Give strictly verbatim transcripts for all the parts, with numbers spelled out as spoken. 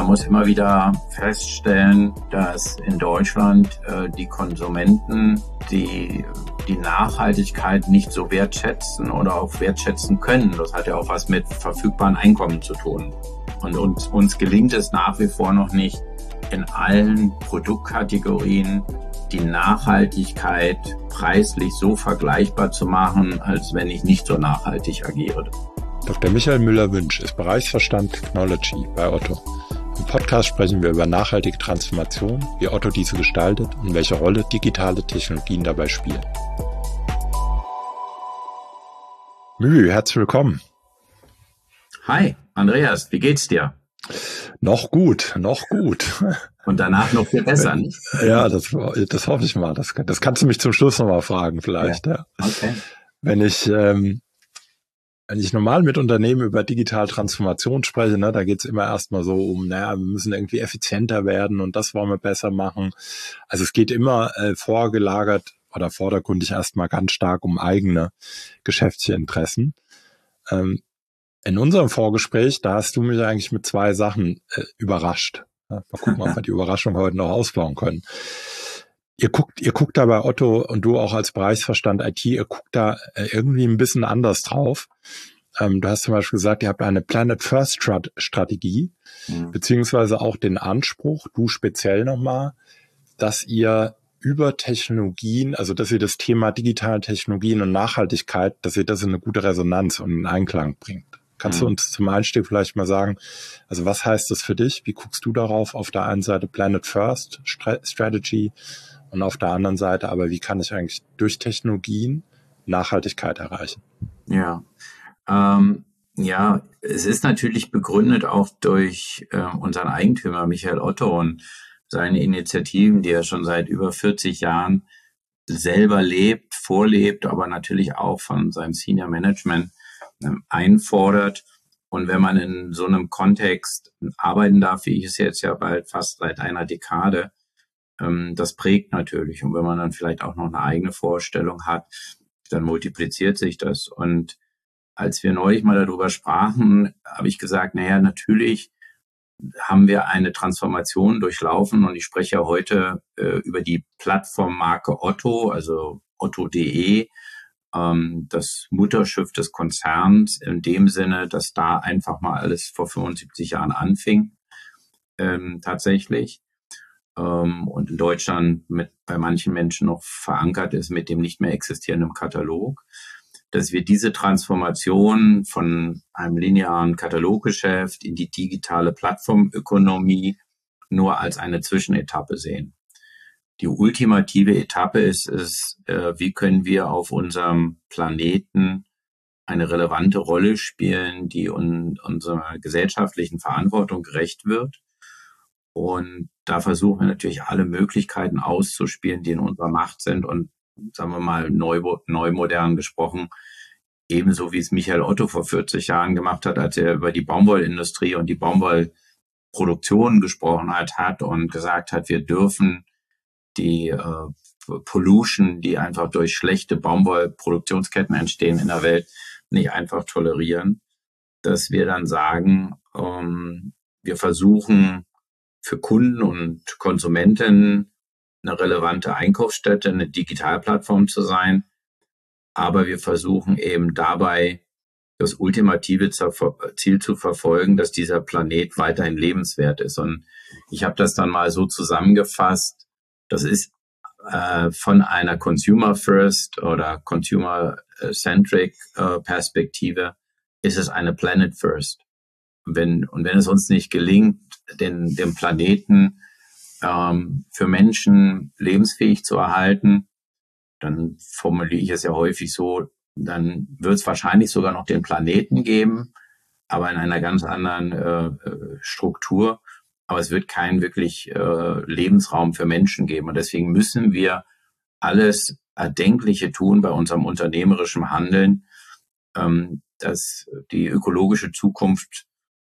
man muss immer wieder feststellen, dass in Deutschland äh, die Konsumenten die, die Nachhaltigkeit nicht so wertschätzen oder auch wertschätzen können. Das hat ja auch was mit verfügbaren Einkommen zu tun. Und uns, uns gelingt es nach wie vor noch nicht, in allen Produktkategorien die Nachhaltigkeit preislich so vergleichbar zu machen, als wenn ich nicht so nachhaltig agiere. Doktor Michael Müller-Wünsch ist Bereichsvorstand Technology bei Otto. Im Podcast sprechen wir über nachhaltige Transformation, wie Otto diese gestaltet und welche Rolle digitale Technologien dabei spielen. Mü, herzlich willkommen. Hi, Andreas, wie geht's dir? Noch gut, noch gut. Und danach noch viel besser, nicht? Ja, das, das hoffe ich mal. Das, das kannst du mich zum Schluss nochmal fragen vielleicht. Ja. Ja. Okay. Wenn ich... Ähm, Wenn ich normal mit Unternehmen über digitale Transformation spreche, ne, da geht's immer erstmal so um, naja, wir müssen irgendwie effizienter werden und das wollen wir besser machen. Also es geht immer äh, vorgelagert oder vordergründig erstmal ganz stark um eigene geschäftliche Interessen. Ähm, in unserem Vorgespräch, da hast du mich eigentlich mit zwei Sachen äh, überrascht. Ja, mal gucken, ob wir die Überraschung heute noch ausbauen können. Ihr guckt, ihr guckt da bei Otto und du auch als Bereichsvorstand I T, ihr guckt da irgendwie ein bisschen anders drauf. Ähm, du hast zum Beispiel gesagt, ihr habt eine Planet First Strategie, mhm. beziehungsweise auch den Anspruch, du speziell nochmal, dass ihr über Technologien, also dass ihr das Thema digitale Technologien und Nachhaltigkeit, dass ihr das in eine gute Resonanz und in Einklang bringt. Kannst mhm. du uns zum Einstieg vielleicht mal sagen, also was heißt das für dich? Wie guckst du darauf? Auf der einen Seite Planet First Strategy, und auf der anderen Seite, aber wie kann ich eigentlich durch Technologien Nachhaltigkeit erreichen? Ja, ähm, ja, es ist natürlich begründet auch durch äh, unseren Eigentümer Michael Otto und seine Initiativen, die er schon seit über vierzig Jahren selber lebt, vorlebt, aber natürlich auch von seinem Senior Management äh, einfordert. Und wenn man in so einem Kontext arbeiten darf, wie ich es jetzt ja bald fast seit einer Dekade, das prägt natürlich. Und wenn man dann vielleicht auch noch eine eigene Vorstellung hat, dann multipliziert sich das. Und als wir neulich mal darüber sprachen, habe ich gesagt, naja, natürlich haben wir eine Transformation durchlaufen. Und ich spreche ja heute äh, über die Plattformmarke Otto, also otto punkt de, ähm, das Mutterschiff des Konzerns, in dem Sinne, dass da einfach mal alles vor fünfundsiebzig Jahren anfing, ähm, tatsächlich. Und in Deutschland mit bei manchen Menschen noch verankert ist mit dem nicht mehr existierenden Katalog, dass wir diese Transformation von einem linearen Kataloggeschäft in die digitale Plattformökonomie nur als eine Zwischenetappe sehen. Die ultimative Etappe ist es, wie können wir auf unserem Planeten eine relevante Rolle spielen, die un- unserer gesellschaftlichen Verantwortung gerecht wird. Und da versuchen wir natürlich alle Möglichkeiten auszuspielen, die in unserer Macht sind und, sagen wir mal, neu, neu modern gesprochen, ebenso wie es Michael Otto vor vierzig Jahren gemacht hat, als er über die Baumwollindustrie und die Baumwollproduktion gesprochen hat, hat und gesagt hat, wir dürfen die äh, Pollution, die einfach durch schlechte Baumwollproduktionsketten entstehen in der Welt, nicht einfach tolerieren, dass wir dann sagen, ähm, wir versuchen, für Kunden und Konsumenten eine relevante Einkaufsstätte, eine Digitalplattform zu sein. Aber wir versuchen eben dabei das ultimative Ziel zu verfolgen, dass dieser Planet weiterhin lebenswert ist. Und ich habe das dann mal so zusammengefasst. Das ist äh, von einer Consumer First oder Consumer Centric äh, Perspektive ist es eine Planet First. Wenn, und wenn es uns nicht gelingt, den, den Planeten ähm, für Menschen lebensfähig zu erhalten, dann formuliere ich es ja häufig so, dann wird es wahrscheinlich sogar noch den Planeten geben, aber in einer ganz anderen äh, Struktur. Aber es wird keinen wirklich äh, Lebensraum für Menschen geben. Und deswegen müssen wir alles Erdenkliche tun bei unserem unternehmerischen Handeln, ähm, dass die ökologische Zukunft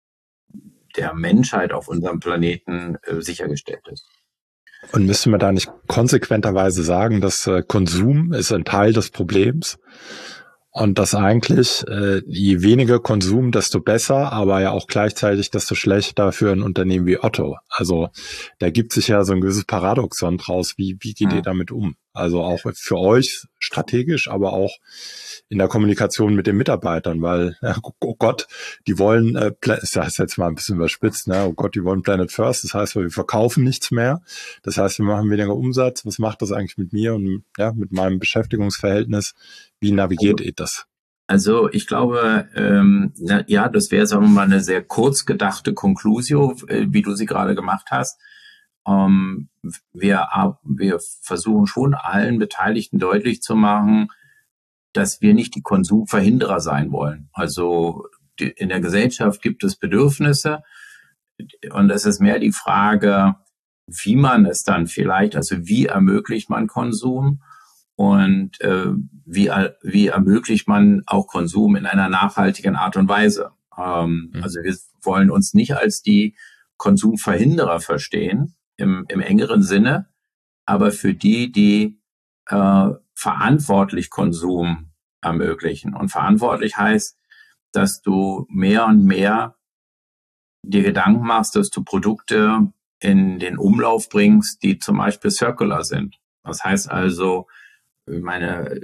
der Menschheit auf unserem Planeten äh, sichergestellt ist. Und müssen wir da nicht konsequenterweise sagen, dass äh, Konsum ist ein Teil des Problems Und das eigentlich, äh, je weniger Konsum, desto besser, aber ja auch gleichzeitig desto schlechter für ein Unternehmen wie Otto. Also da gibt sich ja so ein gewisses Paradoxon draus. Wie, wie geht ihr Hm. damit um? Also auch für euch strategisch, aber auch in der Kommunikation mit den Mitarbeitern, weil, ja, oh Gott, die wollen, äh, ich sage es jetzt mal ein bisschen überspitzt, ne? Oh Gott, die wollen Planet First, das heißt, wir verkaufen nichts mehr. Das heißt, wir machen weniger Umsatz. Was macht das eigentlich mit mir und ja, mit meinem Beschäftigungsverhältnis? Wie navigiert ihr das? Also ich glaube, ähm, na, ja, das wäre, sagen wir mal, eine sehr kurz gedachte Conclusio, äh, wie du sie gerade gemacht hast. Ähm, wir, wir versuchen schon allen Beteiligten deutlich zu machen, dass wir nicht die Konsumverhinderer sein wollen. Also die, in der Gesellschaft gibt es Bedürfnisse und es ist mehr die Frage, wie man es dann vielleicht, also wie ermöglicht man Konsum? Und äh, wie, wie ermöglicht man auch Konsum in einer nachhaltigen Art und Weise? Ähm, Mhm. Also wir wollen uns nicht als die Konsumverhinderer verstehen, im, im engeren Sinne, aber für die, die äh, verantwortlich Konsum ermöglichen. Und verantwortlich heißt, dass du mehr und mehr dir Gedanken machst, dass du Produkte in den Umlauf bringst, die zum Beispiel circular sind. Das heißt also, ich meine,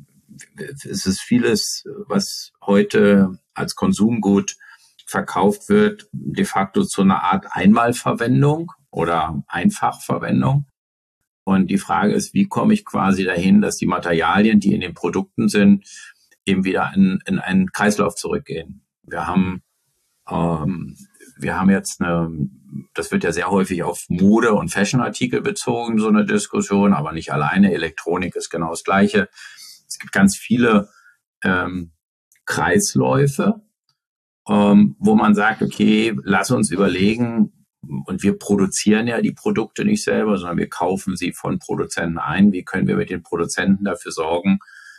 es ist vieles, was heute als Konsumgut verkauft wird, de facto zu einer Art Einmalverwendung oder Einfachverwendung. Und die Frage ist, wie komme ich quasi dahin, dass die Materialien, die in den Produkten sind, eben wieder in, in einen Kreislauf zurückgehen. Wir haben, ähm, wir haben jetzt eine, das wird ja sehr häufig auf Mode- und Fashionartikel bezogen, so eine Diskussion, aber nicht alleine. Elektronik ist genau das Gleiche. Es gibt ganz viele ähm, Kreisläufe, ähm, wo man sagt, okay, lass uns überlegen, und wir produzieren ja die Produkte nicht selber, sondern wir kaufen sie von Produzenten ein. Wie können wir mit den Produzenten dafür sorgen,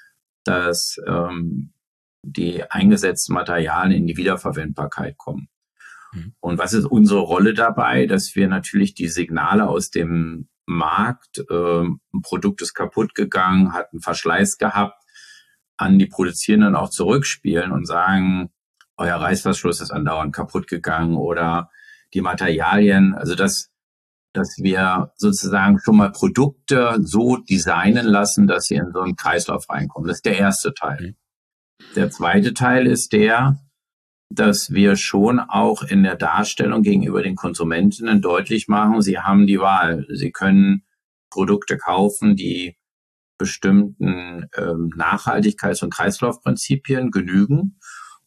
dass ähm, die eingesetzten Materialien in die Wiederverwendbarkeit kommen? Mhm. Und was ist unsere Rolle dabei? Dass wir natürlich die Signale aus dem Markt, äh, ein Produkt ist kaputt gegangen, hat einen Verschleiß gehabt, an die Produzierenden auch zurückspielen und sagen, euer Reißverschluss ist andauernd kaputt gegangen oder die Materialien, also dass, dass wir sozusagen schon mal Produkte so designen lassen, dass sie in so einen Kreislauf reinkommen. Das ist der erste Teil. Mhm. Der zweite Teil ist der, dass wir schon auch in der Darstellung gegenüber den Konsumentinnen deutlich machen, sie haben die Wahl. Sie können Produkte kaufen, die bestimmten ähm, Nachhaltigkeits- und Kreislaufprinzipien genügen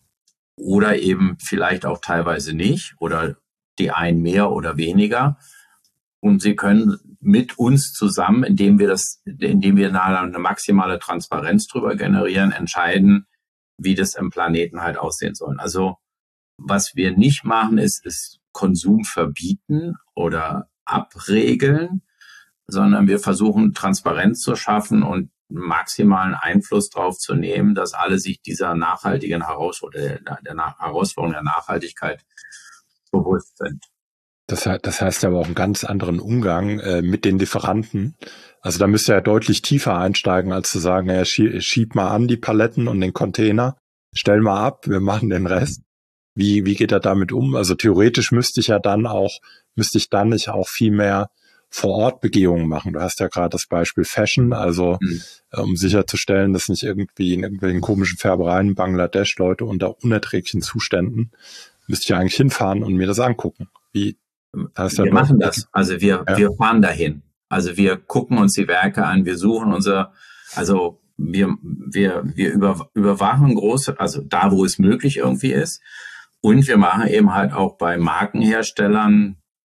oder eben vielleicht auch teilweise nicht oder die einen mehr oder weniger. Und sie können mit uns zusammen, indem wir das, indem wir eine maximale Transparenz drüber generieren, entscheiden, wie das im Planeten halt aussehen soll. Also was wir nicht machen, ist, ist Konsum verbieten oder abregeln, sondern wir versuchen Transparenz zu schaffen und maximalen Einfluss darauf zu nehmen, dass alle sich dieser nachhaltigen Herausforderung, der, der Herausforderung der Nachhaltigkeit bewusst sind. Das, das heißt aber auch einen ganz anderen Umgang äh, mit den Lieferanten. Also da müsst ihr ja deutlich tiefer einsteigen, als zu sagen, naja, schieb, schieb mal an die Paletten und den Container, stell mal ab, wir machen den Rest. Wie, wie geht er damit um? Also theoretisch müsste ich ja dann auch, müsste ich dann nicht auch viel mehr vor Ort Begehungen machen. Du hast ja gerade das Beispiel Fashion, also Mhm. um sicherzustellen, dass nicht irgendwie in irgendwelchen komischen Färbereien in Bangladesch Leute unter unerträglichen Zuständen, müsste ich ja eigentlich hinfahren und mir das angucken. Wie, das heißt ja Wir dort, machen das. Also wir, ja. wir fahren dahin. Also wir gucken uns die Werke an, wir suchen unser, also wir, wir, wir über, überwachen große, also da, wo es möglich irgendwie ist. Und wir machen eben halt auch bei Markenherstellern,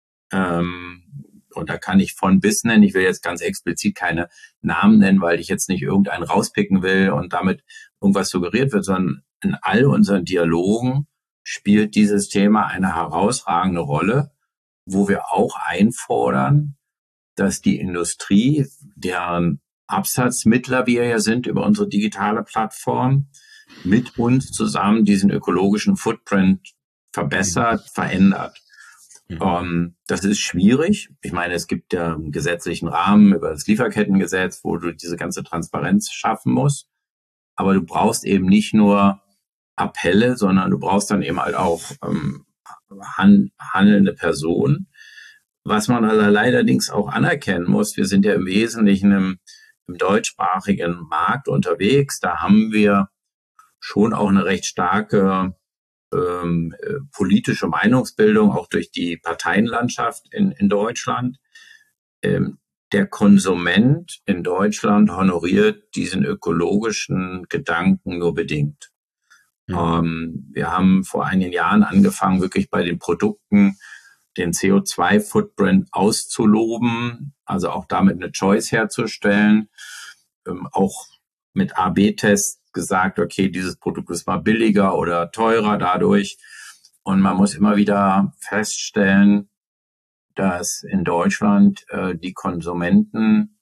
ähm, und da kann ich von bis nennen, ich will jetzt ganz explizit keine Namen nennen, weil ich jetzt nicht irgendeinen rauspicken will und damit irgendwas suggeriert wird, sondern in all unseren Dialogen spielt dieses Thema eine herausragende Rolle, wo wir auch einfordern, dass die Industrie, deren Absatzmittler wir ja sind über unsere digitale Plattform, mit uns zusammen diesen ökologischen Footprint verbessert, mhm. verändert. Mhm. Um, das ist schwierig. Ich meine, es gibt ja einen gesetzlichen Rahmen über das Lieferkettengesetz, wo du diese ganze Transparenz schaffen musst. aber du brauchst eben nicht nur Appelle, sondern du brauchst dann eben halt auch ähm, han handelnde Personen. Was man allerdings auch anerkennen muss, wir sind ja im Wesentlichen im, im deutschsprachigen Markt unterwegs. Da haben wir schon auch eine recht starke ähm, äh, politische Meinungsbildung, auch durch die Parteienlandschaft in, in Deutschland. Ähm, der Konsument in Deutschland honoriert diesen ökologischen Gedanken nur bedingt. Mhm. Ähm, wir haben vor einigen Jahren angefangen, wirklich bei den Produkten den C O zwei Footprint auszuloben, also auch damit eine Choice herzustellen, ähm, auch mit A B Tests gesagt, okay, dieses Produkt ist mal billiger oder teurer dadurch. Und man muss immer wieder feststellen, dass in Deutschland äh, die Konsumenten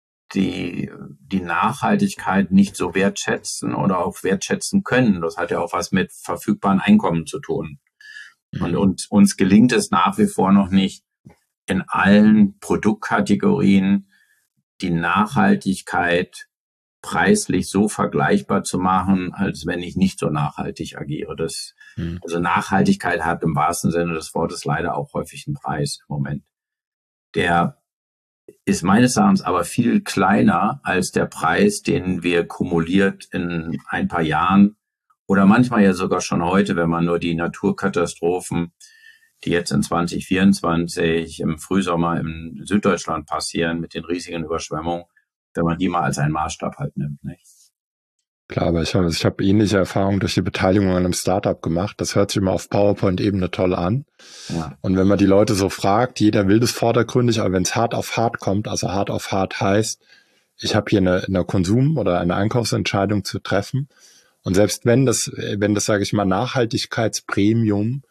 die, die Nachhaltigkeit nicht so wertschätzen oder auch wertschätzen können. Das hat ja auch was mit verfügbaren Einkommen zu tun. Und, und uns gelingt es nach wie vor noch nicht, in allen Produktkategorien die Nachhaltigkeit preislich so vergleichbar zu machen, als wenn ich nicht so nachhaltig agiere. Das, mhm. Also Nachhaltigkeit hat im wahrsten Sinne des Wortes leider auch häufig einen Preis im Moment. Der ist meines Erachtens aber viel kleiner als der Preis, den wir kumuliert in ein paar Jahren oder manchmal ja sogar schon heute, wenn man nur die Naturkatastrophen, die jetzt in zwanzig vierundzwanzig im Frühsommer in Süddeutschland passieren, mit den riesigen Überschwemmungen, wenn man die mal als einen Maßstab halt nimmt, nicht? Klar, aber ich habe ich hab ähnliche Erfahrungen durch die Beteiligung an einem Startup gemacht. Das hört sich immer auf PowerPoint-Ebene toll an. Ja. Und wenn man die Leute so fragt, jeder will das vordergründig, aber wenn es hart auf hart kommt, also hart auf hart heißt, ich habe hier eine, eine Konsum- oder eine Einkaufsentscheidung zu treffen. Und selbst wenn das, wenn das, sage ich mal, Nachhaltigkeitspremium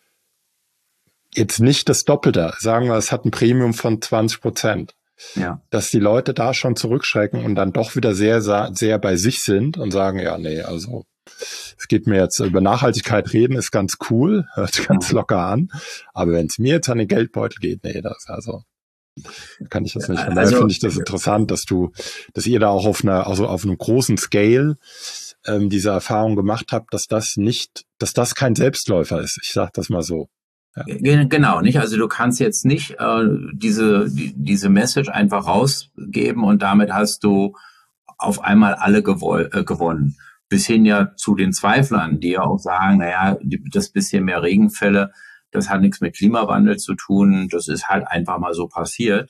jetzt nicht das Doppelte, sagen wir, es hat ein Premium von zwanzig Prozent. Ja. Dass die Leute da schon zurückschrecken und dann doch wieder sehr, sehr bei sich sind und sagen, ja, nee, also es geht mir jetzt über Nachhaltigkeit reden, ist ganz cool, hört ganz ja. locker an, aber wenn es mir jetzt an den Geldbeutel geht, nee, das also kann ich das nicht. Und daher also, finde ich das interessant, dass du, dass ihr da auch auf einer, also auf einem großen Scale ähm, diese Erfahrung gemacht habt, dass das nicht, dass das kein Selbstläufer ist. Ich sage das mal so. Ja. Genau, nicht? Also du kannst jetzt nicht äh, diese die, diese Message einfach rausgeben und damit hast du auf einmal alle gewoll, äh, gewonnen. Bis hin ja zu den Zweiflern, die ja auch sagen, naja, das bisschen mehr Regenfälle, das hat nichts mit Klimawandel zu tun, das ist halt einfach mal so passiert.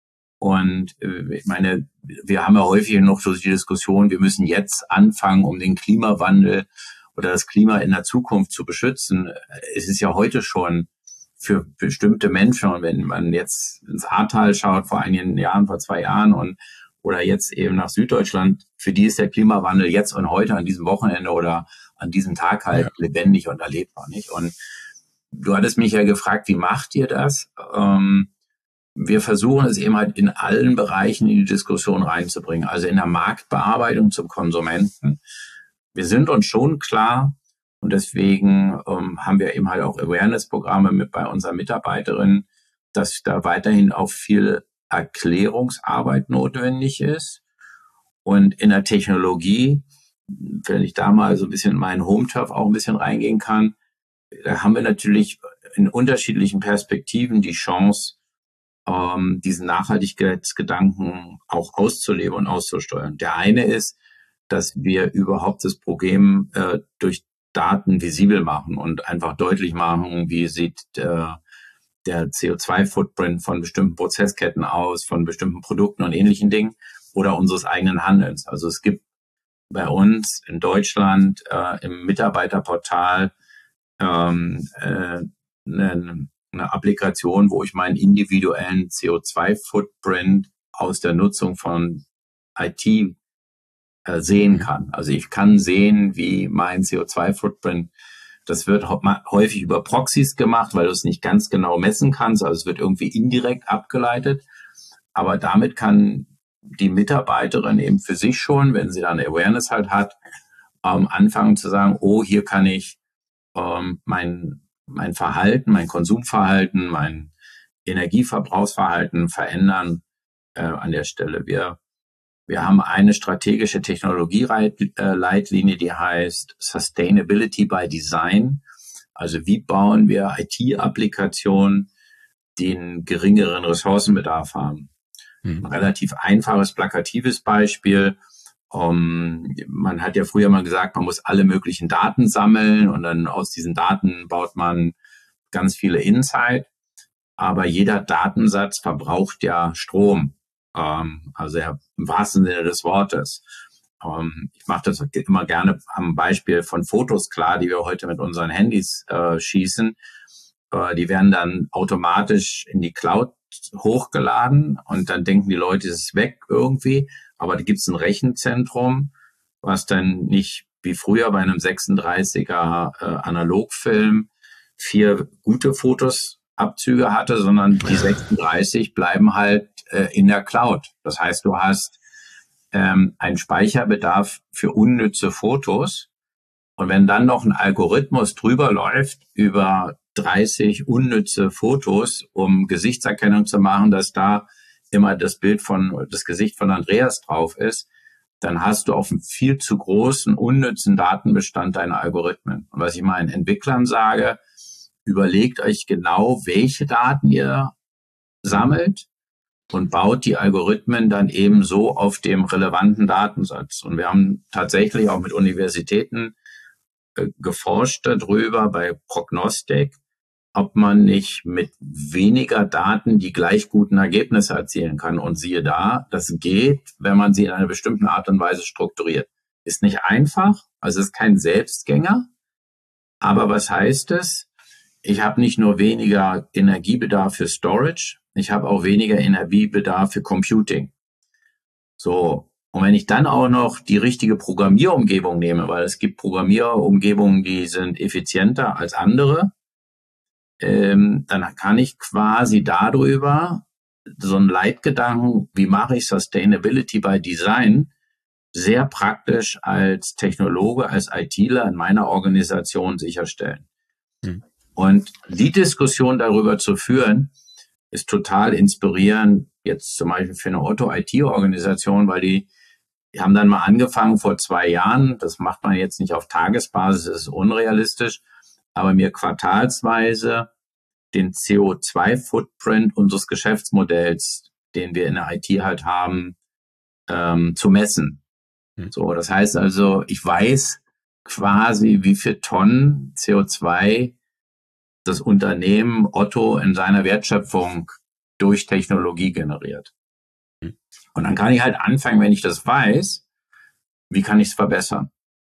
Und äh, ich meine, wir haben ja häufig noch so die Diskussion, wir müssen jetzt anfangen, um den Klimawandel oder das Klima in der Zukunft zu beschützen. Es ist ja heute schon für bestimmte Menschen, und wenn man jetzt ins Ahrtal schaut, vor einigen Jahren, vor zwei Jahren und oder jetzt eben nach Süddeutschland, für die ist der Klimawandel jetzt und heute an diesem Wochenende oder an diesem Tag halt ja. lebendig und erlebbar, nicht? Und du hattest mich ja gefragt, wie macht ihr das? Ähm, wir versuchen es eben halt in allen Bereichen in die Diskussion reinzubringen, also in der Marktbearbeitung zum Konsumenten. Wir sind uns schon klar, und deswegen ähm, haben wir eben halt auch Awareness-Programme mit bei unseren Mitarbeiterinnen, dass da weiterhin auch viel Erklärungsarbeit notwendig ist. Und in der Technologie, wenn ich da mal so ein bisschen in meinen Home-Turf auch ein bisschen reingehen kann, da haben wir natürlich in unterschiedlichen Perspektiven die Chance, ähm, diesen Nachhaltigkeitsgedanken auch auszuleben und auszusteuern. Der eine ist, dass wir überhaupt das Problem äh, durch Daten visibel machen und einfach deutlich machen, wie sieht äh, der C O zwei Footprint von bestimmten Prozessketten aus, von bestimmten Produkten und ähnlichen Dingen oder unseres eigenen Handelns. Also es gibt bei uns in Deutschland äh, im Mitarbeiterportal ähm, äh, eine, eine Applikation, wo ich meinen individuellen C O zwei Footprint aus der Nutzung von I T sehen kann. Also ich kann sehen, wie mein C O zwei Footprint, das wird häufig über Proxys gemacht, weil du es nicht ganz genau messen kannst, also es wird irgendwie indirekt abgeleitet, aber damit kann die Mitarbeiterin eben für sich schon, wenn sie dann Awareness halt hat, ähm, anfangen zu sagen, oh, hier kann ich ähm, mein, mein Verhalten, mein Konsumverhalten, mein Energieverbrauchsverhalten verändern äh, an der Stelle. Wir Wir haben eine strategische Technologieleitlinie, die heißt Sustainability by Design. Also wie bauen wir I T-Applikationen, die einen geringeren Ressourcenbedarf haben? Mhm. Ein relativ einfaches, plakatives Beispiel. Um, man hat ja früher mal gesagt, man muss alle möglichen Daten sammeln und dann aus diesen Daten baut man ganz viele Insight. Aber jeder Datensatz verbraucht ja Strom. Um, also ja, im wahrsten Sinne des Wortes. Um, ich mache das immer gerne am Beispiel von Fotos klar, die wir heute mit unseren Handys äh, schießen. Äh, die werden dann automatisch in die Cloud hochgeladen und dann denken die Leute, es ist weg irgendwie. Aber da gibt es ein Rechenzentrum, was dann nicht wie früher bei einem sechsunddreißiger äh, Analogfilm vier gute Fotosabzüge hatte, sondern die sechsunddreißig bleiben halt äh, in der Cloud. Das heißt, du hast ähm, einen Speicherbedarf für unnütze Fotos. Und wenn dann noch ein Algorithmus drüber läuft über dreißig unnütze Fotos, um Gesichtserkennung zu machen, dass da immer das Bild von, das Gesicht von Andreas drauf ist, dann hast du auf einen viel zu großen, unnützen Datenbestand deiner Algorithmen. Und was ich meinen Entwicklern sage, überlegt euch genau, welche Daten ihr sammelt und baut die Algorithmen dann eben so auf dem relevanten Datensatz. Und wir haben tatsächlich auch mit Universitäten äh, geforscht darüber bei Prognostik, ob man nicht mit weniger Daten die gleich guten Ergebnisse erzielen kann. Und siehe da, das geht, wenn man sie in einer bestimmten Art und Weise strukturiert. Ist nicht einfach, also ist kein Selbstgänger. Aber was heißt es? Ich habe nicht nur weniger Energiebedarf für Storage, ich habe auch weniger Energiebedarf für Computing. So, und wenn ich dann auch noch die richtige Programmierumgebung nehme, weil es gibt Programmierumgebungen, die sind effizienter als andere, Ähm, dann kann ich quasi darüber so einen Leitgedanken, wie mache ich Sustainability by Design, sehr praktisch als Technologe, als ITler in meiner Organisation sicherstellen. Hm. Und die Diskussion darüber zu führen, ist total inspirierend, jetzt zum Beispiel für eine Otto-I T-Organisation, weil die, die haben dann mal angefangen vor zwei Jahren, das macht man jetzt nicht auf Tagesbasis, das ist unrealistisch, aber mir quartalsweise den C O zwei Footprint unseres Geschäftsmodells, den wir in der I T halt haben, ähm, zu messen. Hm. So, das heißt also, ich weiß quasi, wie viel Tonnen C O zwei das Unternehmen Otto in seiner Wertschöpfung durch Technologie generiert. Hm. Und dann kann ich halt anfangen, wenn ich das weiß, wie kann ich es verbessern?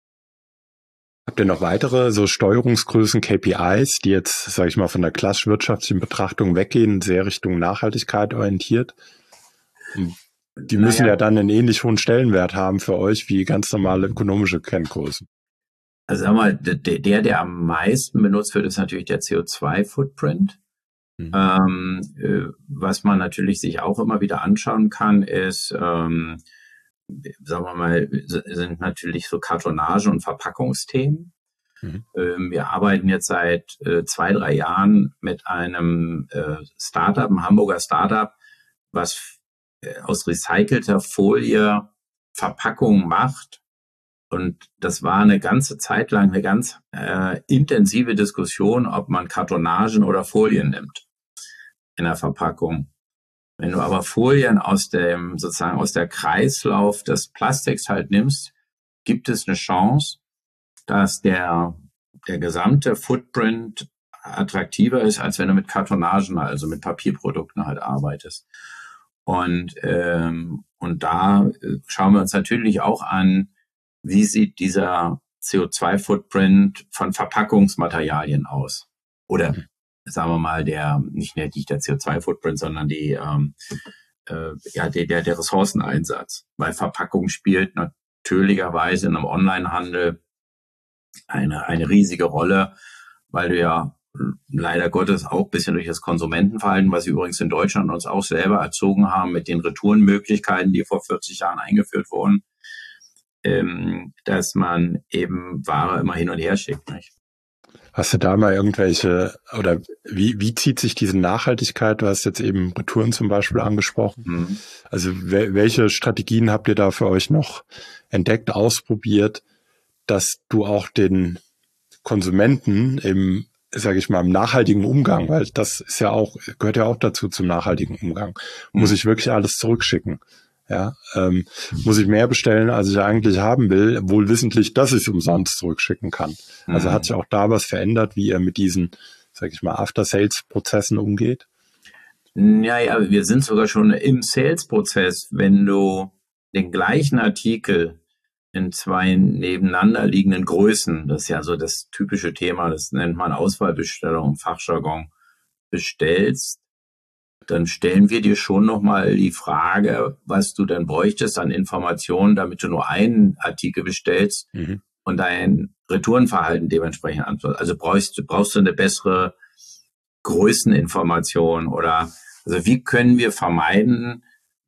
Habt ihr noch weitere so Steuerungsgrößen, K P Is, die jetzt, sage ich mal, von der klassisch wirtschaftlichen Betrachtung weggehen, sehr Richtung Nachhaltigkeit orientiert? Und die müssen naja. ja dann einen ähnlich hohen Stellenwert haben für euch wie ganz normale ökonomische Kenngrößen. Also sag mal, der, der am meisten benutzt wird, ist natürlich der C O zwei Footprint. Mhm. Ähm, äh, was man natürlich sich auch immer wieder anschauen kann, ist, ähm, sagen wir mal, sind natürlich so Kartonage- und Verpackungsthemen. Mhm. Ähm, wir arbeiten jetzt seit äh, zwei, drei Jahren mit einem äh, Startup, einem Hamburger Startup, was äh, aus recycelter Folie Verpackungen macht. Und das war eine ganze Zeit lang eine ganz äh, intensive Diskussion, ob man Kartonagen oder Folien nimmt in der Verpackung. Wenn du aber Folien aus dem, sozusagen aus der Kreislauf des Plastiks halt nimmst, gibt es eine Chance, dass der, der gesamte Footprint attraktiver ist, als wenn du mit Kartonagen, also mit Papierprodukten halt arbeitest. Und, ähm, und da schauen wir uns natürlich auch an, wie sieht dieser C O zwei Footprint von Verpackungsmaterialien aus? Oder mhm. sagen wir mal, der, nicht, nicht der C O zwei Footprint, sondern die, ähm, äh, ja, der, der, der Ressourceneinsatz. Weil Verpackung spielt natürlicherweise in einem Onlinehandel eine, eine riesige Rolle, weil du ja leider Gottes auch ein bisschen durch das Konsumentenverhalten, was wir übrigens in Deutschland uns auch selber erzogen haben, mit den Retourenmöglichkeiten, die vor vierzig Jahren eingeführt wurden, ähm, dass man eben Ware immer hin und her schickt, nicht? Hast du da mal irgendwelche, oder wie, wie zieht sich diese Nachhaltigkeit? Du hast jetzt eben Retouren zum Beispiel angesprochen. Mhm. Also wel, welche Strategien habt ihr da für euch noch entdeckt, ausprobiert, dass du auch den Konsumenten im, sage ich mal, im nachhaltigen Umgang, weil das ist ja auch, gehört ja auch dazu zum nachhaltigen Umgang, muss Mhm. ich wirklich alles zurückschicken? Ja, ähm, muss ich mehr bestellen, als ich eigentlich haben will, wohl wissentlich, dass ich es umsonst zurückschicken kann. Also hat Mhm. sich auch da was verändert, wie ihr mit diesen, sag ich mal, After-Sales-Prozessen umgeht? Ja, ja, wir sind sogar schon im Sales-Prozess. Wenn du den gleichen Artikel in zwei nebeneinander liegenden Größen, das ist ja so das typische Thema, das nennt man Auswahlbestellung im Fachjargon, bestellst, dann stellen wir dir schon nochmal die Frage, was du dann bräuchtest an Informationen, damit du nur einen Artikel bestellst Mhm. und dein Retourenverhalten dementsprechend antwortet. Also brauchst, brauchst du eine bessere Größeninformation oder also wie können wir vermeiden,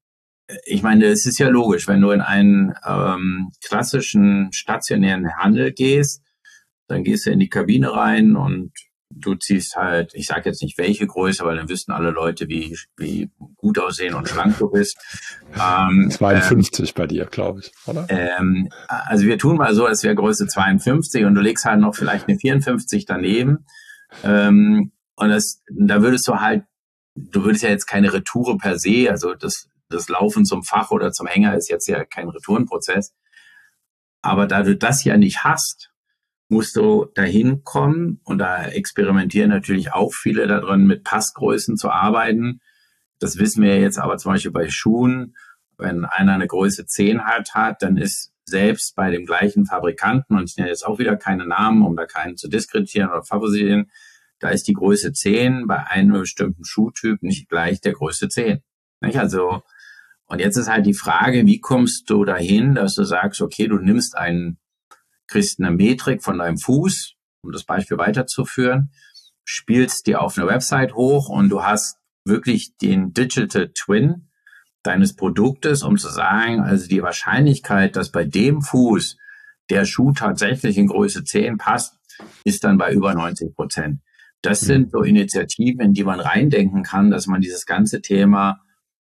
ich meine, es ist ja logisch, wenn du in einen ähm, klassischen stationären Handel gehst, dann gehst du in die Kabine rein und du ziehst halt, ich sage jetzt nicht welche Größe, weil dann wüssten alle Leute, wie, wie gut aussehen und schlank du bist. Ähm, ähm, zweiundfünfzig bei dir, glaube ich, oder? ähm, also wir tun mal so, als wäre Größe zweiundfünfzig und du legst halt noch vielleicht eine vierundfünfzig daneben. Ähm, und das, da würdest du halt, du würdest ja jetzt keine Retoure per se, also das, das Laufen zum Fach oder zum Hänger ist jetzt ja kein Retourenprozess. Aber da du das ja nicht hast, musst du dahin kommen und da experimentieren natürlich auch viele da drin, mit Passgrößen zu arbeiten. Das wissen wir jetzt aber zum Beispiel bei Schuhen. Wenn einer eine Größe zehn halt hat, dann ist selbst bei dem gleichen Fabrikanten, und ich nenne jetzt auch wieder keine Namen, um da keinen zu diskreditieren oder favorisieren, da ist die Größe zehn bei einem bestimmten Schuhtyp nicht gleich der Größe zehn. Nicht? Also, und jetzt ist halt die Frage, wie kommst du dahin, dass du sagst, okay, du nimmst einen, kriegst eine Metrik von deinem Fuß, um das Beispiel weiterzuführen, spielst dir auf eine Website hoch und du hast wirklich den Digital Twin deines Produktes, um zu sagen, also die Wahrscheinlichkeit, dass bei dem Fuß der Schuh tatsächlich in Größe zehn passt, ist dann bei über neunzig Prozent. Das sind so Initiativen, in die man reindenken kann, dass man dieses ganze Thema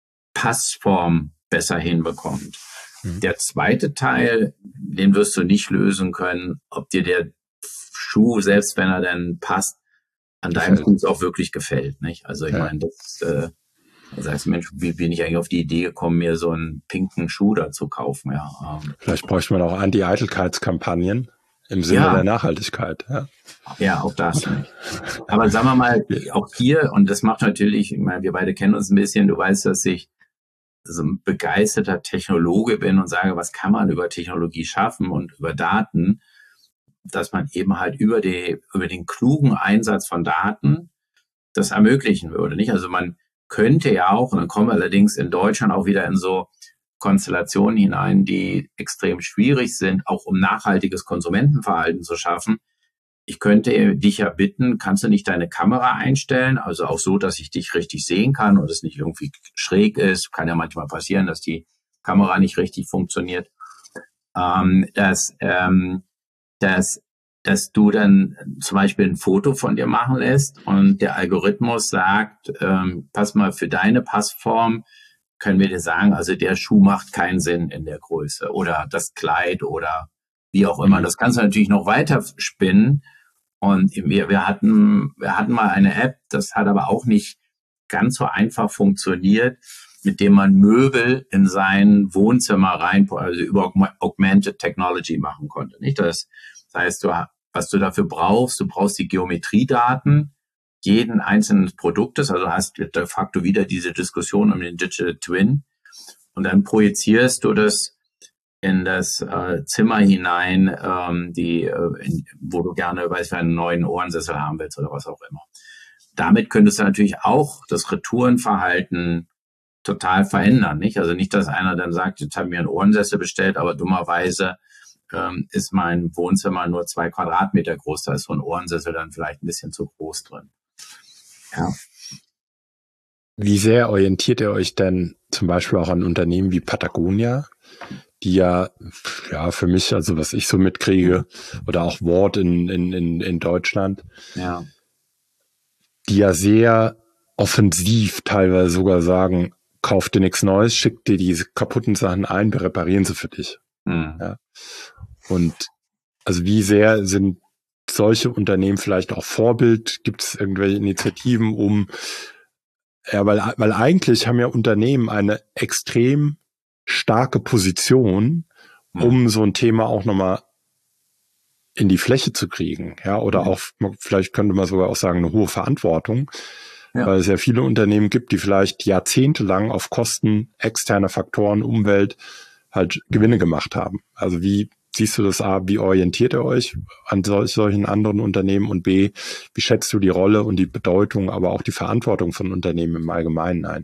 Passform besser hinbekommt. Mhm. Der zweite Teil, den wirst du nicht lösen können, ob dir der Schuh, selbst wenn er dann passt, an deinem Fuß auch wirklich gefällt. Nicht? Also ich Ja. meine, das äh, da sagst du, Mensch, wie bin ich eigentlich auf die Idee gekommen, mir so einen pinken Schuh da zu kaufen? Ja, ähm, Vielleicht bräuchte man auch Anti-Eitelkeitskampagnen im Sinne ja, der Nachhaltigkeit. Ja, ja, auch das nicht. Aber sagen wir mal, auch hier, und das macht natürlich, ich meine, wir beide kennen uns ein bisschen, du weißt, dass ich so ein begeisterter Technologe bin und sage, was kann man über Technologie schaffen und über Daten, dass man eben halt über die, über den klugen Einsatz von Daten das ermöglichen würde, nicht? Also man könnte ja auch, und dann kommen wir allerdings in Deutschland auch wieder in so Konstellationen hinein, die extrem schwierig sind, auch um nachhaltiges Konsumentenverhalten zu schaffen. Ich könnte dich ja bitten, kannst du nicht deine Kamera einstellen, also auch so, dass ich dich richtig sehen kann und es nicht irgendwie schräg ist. Kann ja manchmal passieren, dass die Kamera nicht richtig funktioniert. Ähm, dass, ähm, dass, dass du dann zum Beispiel ein Foto von dir machen lässt und der Algorithmus sagt, ähm, pass mal, für deine Passform können wir dir sagen, also der Schuh macht keinen Sinn in der Größe oder das Kleid oder wie auch immer. Das kannst du natürlich noch weiter spinnen. Und wir, wir hatten, wir hatten mal eine App, das hat aber auch nicht ganz so einfach funktioniert, mit dem man Möbel in sein Wohnzimmer rein, also über Augmented Technology machen konnte. Nicht? Das, das heißt, du, was du dafür brauchst, du brauchst die Geometriedaten jeden einzelnen Produktes, also hast de facto wieder diese Diskussion um den Digital Twin und dann projizierst du das in das äh, Zimmer hinein, ähm, die, äh, in, wo du gerne, weißt du, einen neuen Ohrensessel haben willst oder was auch immer. Damit könntest du natürlich auch das Retourenverhalten total verändern, nicht? Also nicht, dass einer dann sagt, jetzt haben wir einen Ohrensessel bestellt, aber dummerweise ähm, ist mein Wohnzimmer nur zwei Quadratmeter groß, da ist so ein Ohrensessel dann vielleicht ein bisschen zu groß drin. Ja. wie sehr orientiert ihr euch denn zum Beispiel auch an Unternehmen wie Patagonia, die ja, ja, für mich, also was ich so mitkriege, oder auch Ward in, in, in, in Deutschland, Ja. die ja sehr offensiv teilweise sogar sagen, kauf dir nichts Neues, schick dir diese kaputten Sachen ein, wir reparieren sie für dich. Hm. Ja. Und also wie sehr sind solche Unternehmen vielleicht auch Vorbild? Gibt es irgendwelche Initiativen, um, ja, weil, weil eigentlich haben ja Unternehmen eine extrem starke Position, um so ein Thema auch nochmal in die Fläche zu kriegen, ja, oder auch, vielleicht könnte man sogar auch sagen, eine hohe Verantwortung, ja. Weil es ja viele Unternehmen gibt, die vielleicht jahrzehntelang auf Kosten externer Faktoren, Umwelt, halt Gewinne gemacht haben. Also wie siehst du das A, wie orientiert ihr euch an solch, solchen anderen Unternehmen und B, wie schätzt du die Rolle und die Bedeutung, aber auch die Verantwortung von Unternehmen im Allgemeinen ein?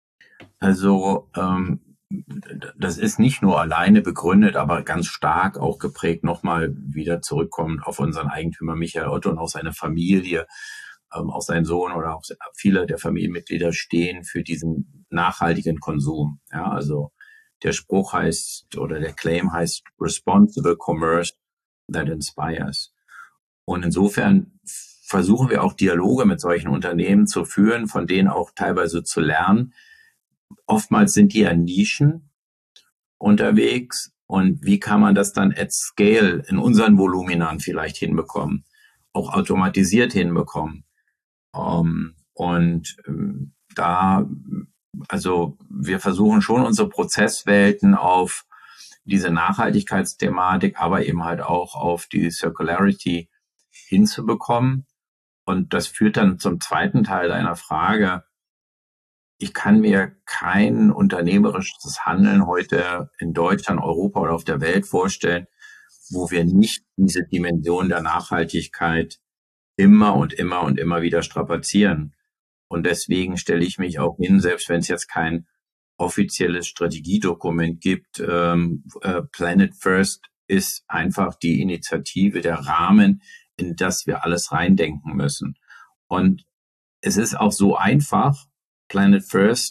Also ähm, das ist nicht nur alleine begründet, aber ganz stark auch geprägt, nochmal wieder zurückkommend auf unseren Eigentümer Michael Otto und auch seine Familie, ähm, auch sein Sohn oder auch viele der Familienmitglieder stehen für diesen nachhaltigen Konsum. Ja, also der Spruch heißt oder der Claim heißt Responsible Commerce that inspires. Und insofern versuchen wir auch Dialoge mit solchen Unternehmen zu führen, von denen auch teilweise zu lernen. Oftmals sind die ja Nischen unterwegs und wie kann man das dann at scale in unseren Voluminern vielleicht hinbekommen, auch automatisiert hinbekommen. Um, und ähm, da, also wir versuchen schon unsere Prozesswelten auf diese Nachhaltigkeitsthematik, aber eben halt auch auf die Circularity hinzubekommen. Und das führt dann zum zweiten Teil deiner Frage. Ich kann mir kein unternehmerisches Handeln heute in Deutschland, Europa oder auf der Welt vorstellen, wo wir nicht diese Dimension der Nachhaltigkeit immer und immer und immer wieder strapazieren. Und deswegen stelle ich mich auch hin, selbst wenn es jetzt kein offizielles Strategiedokument gibt, ähm, äh, Planet First ist einfach die Initiative, der Rahmen, in das wir alles reindenken müssen. Und es ist auch so einfach, Planet First,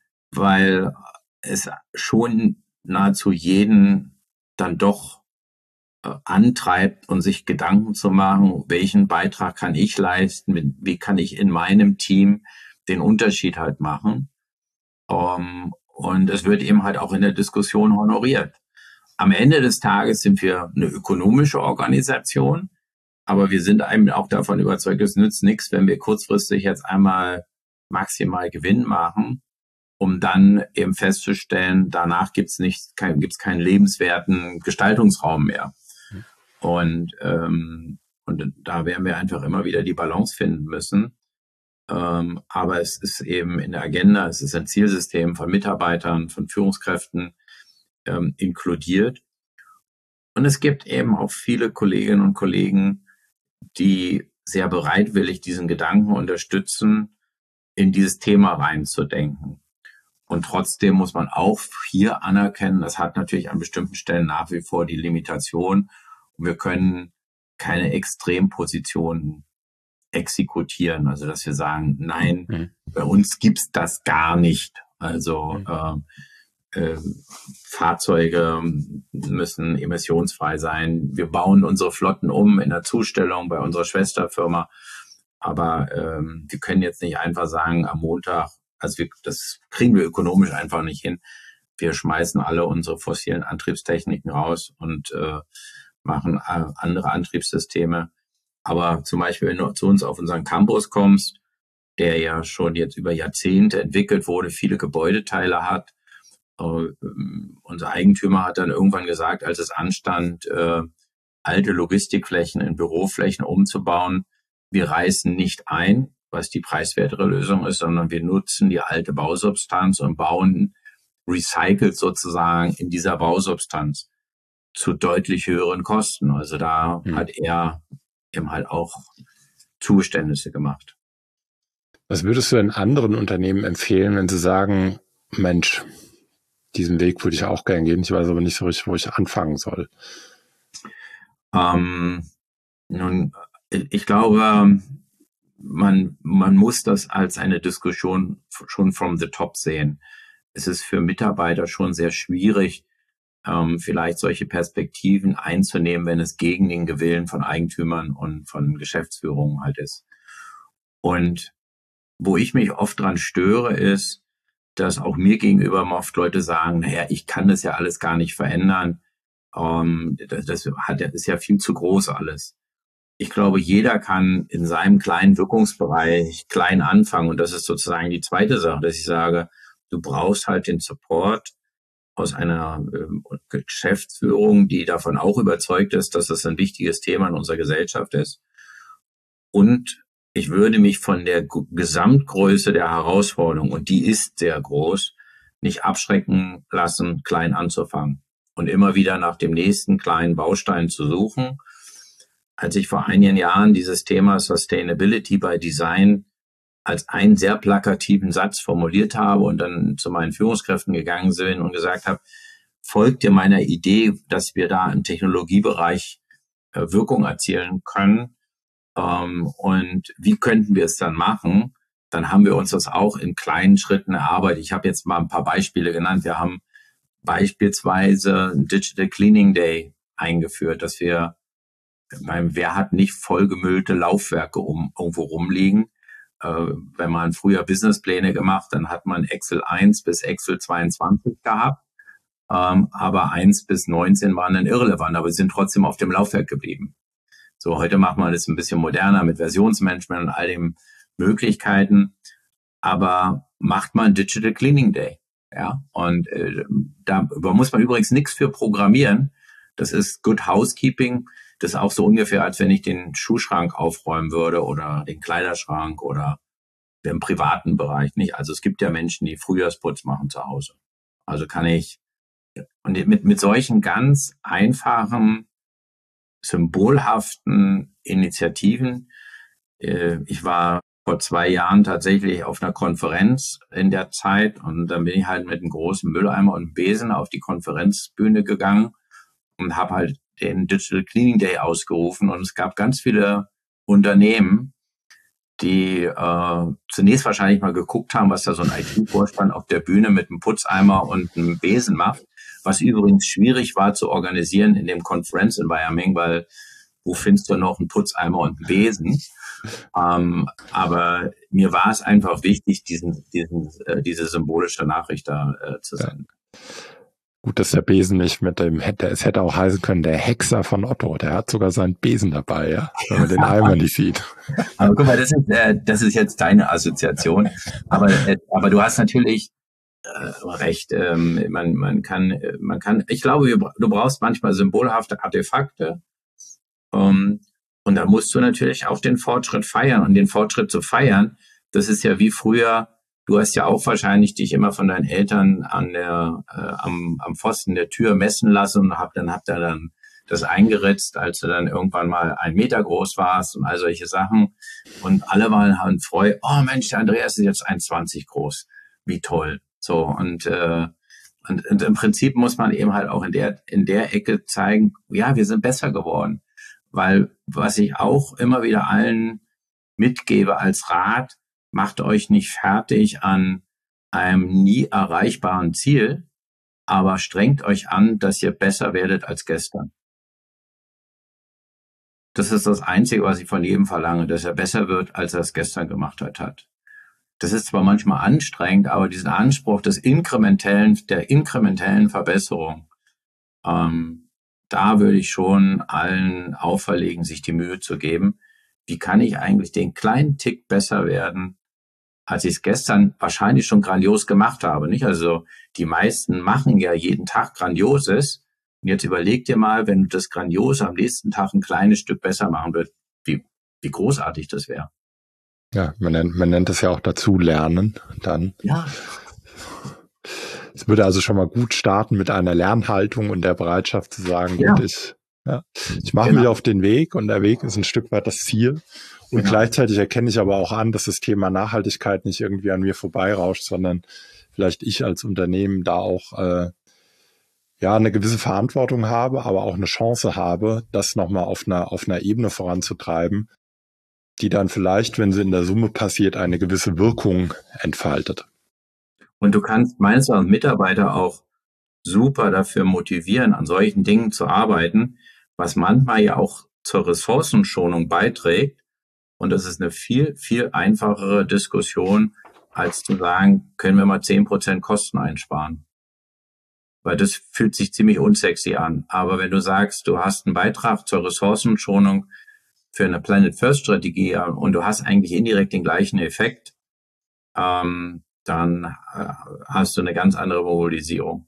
weil es schon nahezu jeden dann doch äh, antreibt und sich Gedanken zu machen, welchen Beitrag kann ich leisten, wie kann ich in meinem Team den Unterschied halt machen. Um, und es wird eben halt auch in der Diskussion honoriert. Am Ende des Tages sind wir eine ökonomische Organisation, aber wir sind eben auch davon überzeugt, es nützt nichts, wenn wir kurzfristig jetzt einmal maximal Gewinn machen, um dann eben festzustellen, danach gibt's nicht, kein, gibt's keinen lebenswerten Gestaltungsraum mehr. Und, ähm, und da werden wir einfach immer wieder die Balance finden müssen. Ähm, aber es ist eben in der Agenda, es ist ein Zielsystem von Mitarbeitern, von Führungskräften ähm, inkludiert. Und es gibt eben auch viele Kolleginnen und Kollegen, die sehr bereitwillig diesen Gedanken unterstützen, in dieses Thema reinzudenken. Und trotzdem muss man auch hier anerkennen, das hat natürlich an bestimmten Stellen nach wie vor die Limitation. Und wir können keine Extrempositionen exekutieren. Also, dass wir sagen, nein, mhm. bei uns gibt's das gar nicht. Also, mhm. äh, äh, Fahrzeuge müssen emissionsfrei sein. Wir bauen unsere Flotten um in der Zustellung bei unserer Schwesterfirma. Aber ähm, wir können jetzt nicht einfach sagen, am Montag, also wir, das kriegen wir ökonomisch einfach nicht hin. Wir schmeißen alle unsere fossilen Antriebstechniken raus und äh, machen äh, andere Antriebssysteme. Aber zum Beispiel, wenn du zu uns auf unseren Campus kommst, der ja schon jetzt über Jahrzehnte entwickelt wurde, viele Gebäudeteile hat. Äh, unser Eigentümer hat dann irgendwann gesagt, als es anstand, äh, alte Logistikflächen in Büroflächen umzubauen, wir reißen nicht ein, was die preiswertere Lösung ist, sondern wir nutzen die alte Bausubstanz und bauen recycelt sozusagen in dieser Bausubstanz zu deutlich höheren Kosten. Also da hm. hat er eben halt auch Zugeständnisse gemacht. Was würdest du in anderen Unternehmen empfehlen, wenn sie sagen, Mensch, diesen Weg würde ich auch gerne gehen, ich weiß aber nicht so richtig, wo ich anfangen soll? Ähm, nun, ich glaube, man, man muss das als eine Diskussion schon from the top sehen. Es ist für Mitarbeiter schon sehr schwierig, ähm, vielleicht solche Perspektiven einzunehmen, wenn es gegen den Willen von Eigentümern und von Geschäftsführungen halt ist. Und wo ich mich oft dran störe, ist, dass auch mir gegenüber oft Leute sagen, naja, ich kann das ja alles gar nicht verändern. Ähm, das, das hat, das ist ja viel zu groß alles. Ich glaube, jeder kann in seinem kleinen Wirkungsbereich klein anfangen. Und das ist sozusagen die zweite Sache, dass ich sage, du brauchst halt den Support aus einer äh, Geschäftsführung, die davon auch überzeugt ist, dass das ein wichtiges Thema in unserer Gesellschaft ist. Und ich würde mich von der Gesamtgröße der Herausforderung, und die ist sehr groß, nicht abschrecken lassen, klein anzufangen und immer wieder nach dem nächsten kleinen Baustein zu suchen. Als ich vor einigen Jahren dieses Thema Sustainability by Design als einen sehr plakativen Satz formuliert habe und dann zu meinen Führungskräften gegangen bin und gesagt habe, folgt ihr meiner Idee, dass wir da im Technologiebereich äh, Wirkung erzielen können, ähm, und wie könnten wir es dann machen? Dann haben wir uns das auch in kleinen Schritten erarbeitet. Ich habe jetzt mal ein paar Beispiele genannt. Wir haben beispielsweise einen Digital Cleaning Day eingeführt, dass wir, beim, wer hat nicht vollgemüllte Laufwerke um, irgendwo rumliegen? Äh, wenn man früher Businesspläne gemacht, dann hat man Excel eins bis Excel zweiundzwanzig gehabt, ähm, aber eins bis neunzehn waren dann irrelevant, aber sie sind trotzdem auf dem Laufwerk geblieben. So, heute macht man das ein bisschen moderner mit Versionsmanagement und all den Möglichkeiten, aber macht man Digital Cleaning Day, ja, und äh, da muss man übrigens nichts für programmieren. Das ist Good Housekeeping. Das ist auch so ungefähr, als wenn ich den Schuhschrank aufräumen würde oder den Kleiderschrank oder im privaten Bereich nicht. Also es gibt ja Menschen, die Frühjahrsputz machen zu Hause. Also kann ich, und mit, mit solchen ganz einfachen, symbolhaften Initiativen, äh, ich war vor zwei Jahren tatsächlich auf einer Konferenz in der Zeit und dann bin ich halt mit einem großen Mülleimer und einem Besen auf die Konferenzbühne gegangen und habe halt den Digital Cleaning Day ausgerufen und es gab ganz viele Unternehmen, die äh, zunächst wahrscheinlich mal geguckt haben, was da so ein I T-Vorstand auf der Bühne mit einem Putzeimer und einem Besen macht, was übrigens schwierig war zu organisieren in dem Conference-Environment, weil wo findest du noch einen Putzeimer und einen Besen? Ähm, aber mir war es einfach wichtig, diesen, diesen, äh, diese symbolische Nachricht da äh, zu senden. Ja. Gut, dass der Besen nicht mit dem, hätte, es hätte auch heißen können, der Hexer von Otto, der hat sogar seinen Besen dabei, ja, wenn man den Eimer nicht sieht. Aber guck mal, das ist, äh, das ist jetzt deine Assoziation. Aber, äh, aber du hast natürlich äh, recht. Ähm, man, man kann, man kann, ich glaube, du brauchst manchmal symbolhafte Artefakte. Ähm, und da musst du natürlich auch den Fortschritt feiern. Und den Fortschritt zu feiern, das ist ja wie früher. Du hast ja auch wahrscheinlich dich immer von deinen Eltern an der, äh, am, am Pfosten der Tür messen lassen und hab dann, habt ihr dann das eingeritzt, als du dann irgendwann mal einen Meter groß warst und all solche Sachen. Und alle waren haben Freude, oh Mensch, der Andreas ist jetzt eins Komma zwanzig groß. Wie toll. So, und, äh, und, und im Prinzip muss man eben halt auch in der, in der Ecke zeigen, ja, wir sind besser geworden. Weil, was ich auch immer wieder allen mitgebe als Rat, macht euch nicht fertig an einem nie erreichbaren Ziel, aber strengt euch an, dass ihr besser werdet als gestern. Das ist das Einzige, was ich von jedem verlange, dass er besser wird, als er es gestern gemacht hat. Das ist zwar manchmal anstrengend, aber diesen Anspruch des inkrementellen, der inkrementellen Verbesserung, ähm, da würde ich schon allen auferlegen, sich die Mühe zu geben. Wie kann ich eigentlich den kleinen Tick besser werden, als ich es gestern wahrscheinlich schon grandios gemacht habe, nicht? Also die meisten machen ja jeden Tag Grandioses. Und jetzt überleg dir mal, wenn du das Grandiose am nächsten Tag ein kleines Stück besser machen würdest, wie, wie großartig das wäre. Ja, man nennt, man nennt es ja auch dazu lernen, dann. Ja. Es würde also schon mal gut starten mit einer Lernhaltung und der Bereitschaft zu sagen, Ja. gut, ich, ja, ich mache Genau. mich auf den Weg und der Weg ist ein Stück weit das Ziel. Und Genau. gleichzeitig erkenne ich aber auch an, dass das Thema Nachhaltigkeit nicht irgendwie an mir vorbeirauscht, sondern vielleicht ich als Unternehmen da auch äh, ja eine gewisse Verantwortung habe, aber auch eine Chance habe, das nochmal auf einer auf einer Ebene voranzutreiben, die dann vielleicht, wenn sie in der Summe passiert, eine gewisse Wirkung entfaltet. Und du kannst meines Erachtens Mitarbeiter auch super dafür motivieren, an solchen Dingen zu arbeiten, was manchmal ja auch zur Ressourcenschonung beiträgt. Und das ist eine viel, viel einfachere Diskussion, als zu sagen, können wir mal zehn Prozent Kosten einsparen. Weil das fühlt sich ziemlich unsexy an. Aber wenn du sagst, du hast einen Beitrag zur Ressourcenschonung für eine Planet First Strategie und du hast eigentlich indirekt den gleichen Effekt, ähm, dann äh, hast du eine ganz andere Mobilisierung.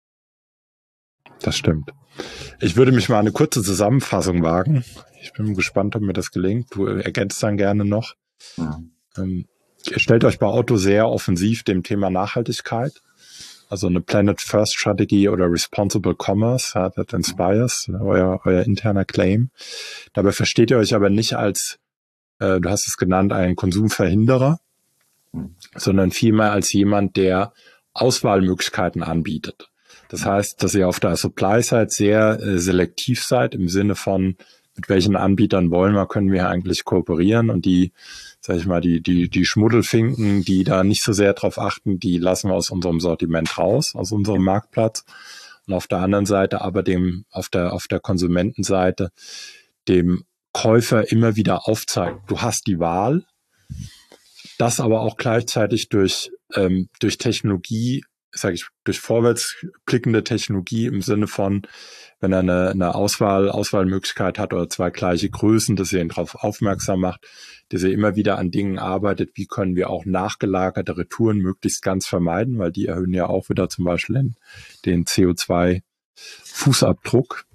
Das stimmt. Ich würde mich mal eine kurze Zusammenfassung wagen. Ich bin gespannt, ob mir das gelingt. Du ergänzt dann gerne noch. Ja. Ähm, ihr stellt euch bei Otto sehr offensiv dem Thema Nachhaltigkeit. Also eine Planet First Strategy oder Responsible Commerce, ja, that inspires, euer, euer interner Claim. Dabei versteht ihr euch aber nicht als, äh, du hast es genannt, einen Konsumverhinderer, mhm. sondern vielmehr als jemand, der Auswahlmöglichkeiten anbietet. Das heißt, dass ihr auf der Supply-Side sehr äh, selektiv seid im Sinne von, mit welchen Anbietern wollen wir, können wir eigentlich kooperieren, und die, sag ich mal, die, die, die Schmuddelfinken, die da nicht so sehr drauf achten, die lassen wir aus unserem Sortiment raus, aus unserem Marktplatz. Und auf der anderen Seite aber dem, auf der, auf der Konsumentenseite, dem Käufer immer wieder aufzeigt, du hast die Wahl, das aber auch gleichzeitig durch, ähm, durch Technologie, sage ich, durch vorwärtsblickende Technologie im Sinne von, wenn er eine, eine Auswahl, Auswahlmöglichkeit hat oder zwei gleiche Größen, dass ihr ihn darauf aufmerksam macht, dass er immer wieder an Dingen arbeitet, wie können wir auch nachgelagerte Retouren möglichst ganz vermeiden, weil die erhöhen ja auch wieder zum Beispiel den C O zwei Fußabdruck.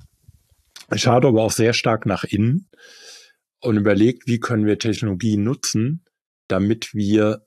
Schaut aber auch sehr stark nach innen und überlegt, wie können wir Technologie nutzen, damit wir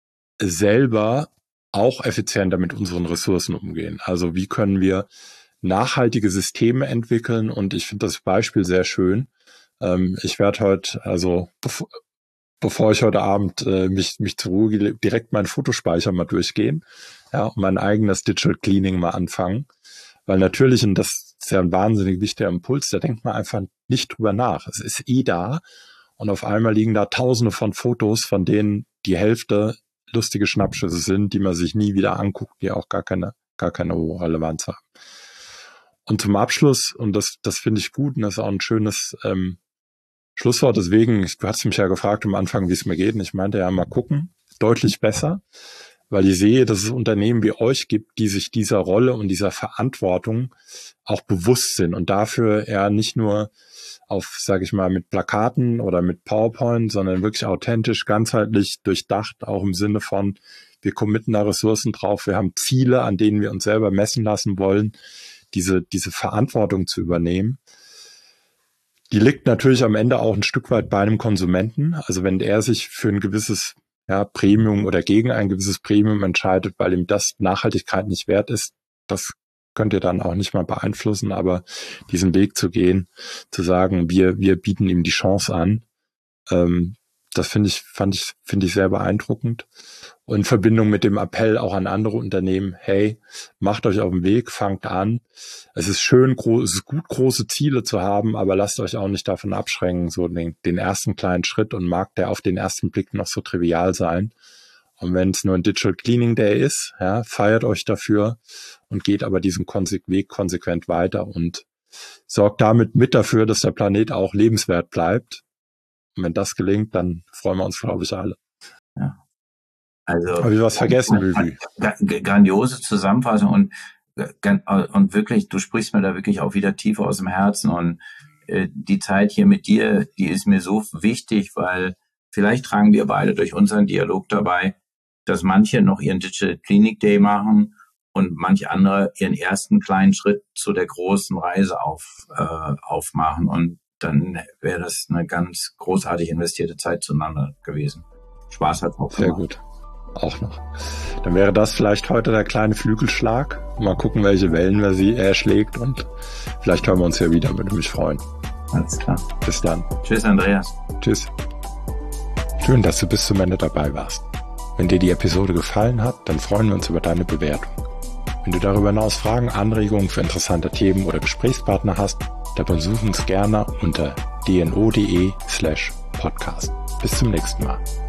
selber auch effizienter mit unseren Ressourcen umgehen. Also wie können wir nachhaltige Systeme entwickeln, und ich finde das Beispiel sehr schön. Ähm, ich werde heute, also bevor, bevor ich heute Abend äh, mich, mich zur Ruhe gehe, direkt meinen Fotospeicher mal durchgehen, ja, und mein eigenes Digital Cleaning mal anfangen. Weil natürlich, und das ist ja ein wahnsinnig wichtiger Impuls, da denkt man einfach nicht drüber nach. Es ist eh da, und auf einmal liegen da tausende von Fotos, von denen die Hälfte lustige Schnappschüsse sind, die man sich nie wieder anguckt, die auch gar keine, gar keine hohe Relevanz haben. Und zum Abschluss, und das, das finde ich gut, und das ist auch ein schönes ähm, Schlusswort, deswegen, du hast mich ja gefragt am Anfang, wie es mir geht, und ich meinte ja, mal gucken, deutlich besser, weil ich sehe, dass es Unternehmen wie euch gibt, die sich dieser Rolle und dieser Verantwortung auch bewusst sind und dafür eher nicht nur auf, sage ich mal, mit Plakaten oder mit PowerPoint, sondern wirklich authentisch, ganzheitlich durchdacht, auch im Sinne von, wir committen da Ressourcen drauf, wir haben Ziele, an denen wir uns selber messen lassen wollen, diese, diese Verantwortung zu übernehmen. Die liegt natürlich am Ende auch ein Stück weit bei einem Konsumenten. Also wenn er sich für ein gewisses ja, Premium oder gegen ein gewisses Premium entscheidet, weil ihm das Nachhaltigkeit nicht wert ist, das könnt ihr dann auch nicht mal beeinflussen, aber diesen Weg zu gehen, zu sagen, wir, wir bieten ihm die Chance an, ähm, das finde ich, fand ich, finde ich sehr beeindruckend. Und in Verbindung mit dem Appell auch an andere Unternehmen, hey, macht euch auf den Weg, fangt an. Es ist schön, es ist gut, große Ziele zu haben, aber lasst euch auch nicht davon abschränken, so den, den ersten kleinen Schritt, und mag der auf den ersten Blick noch so trivial sein. Und wenn es nur ein Digital Cleaning Day ist, ja, feiert euch dafür und geht aber diesen Konse- Weg konsequent weiter und sorgt damit mit dafür, dass der Planet auch lebenswert bleibt. Und wenn das gelingt, dann freuen wir uns, glaube ich, alle. Ja. Also, habe ich was vergessen, Löwy? Grandiose Zusammenfassung und, und wirklich, du sprichst mir da wirklich auch wieder tief aus dem Herzen, und äh, die Zeit hier mit dir, die ist mir so wichtig, weil vielleicht tragen wir beide durch unseren Dialog dabei, dass manche noch ihren Digital Clinic Day machen und manche andere ihren ersten kleinen Schritt zu der großen Reise auf, äh, aufmachen, und dann wäre das eine ganz großartig investierte Zeit zueinander gewesen. Spaß hat auch Sehr gut. Auch noch. Dann wäre das vielleicht heute der kleine Flügelschlag. Mal gucken, welche Wellen er, sie, er schlägt, und vielleicht hören wir uns ja wieder, würde mich freuen. Alles klar. Bis dann. Tschüss, Andreas. Tschüss. Schön, dass du bis zum Ende dabei warst. Wenn dir die Episode gefallen hat, dann freuen wir uns über deine Bewertung. Wenn du darüber hinaus Fragen, Anregungen für interessante Themen oder Gesprächspartner hast, dann besuch uns gerne unter dno.de slash Podcast. Bis zum nächsten Mal.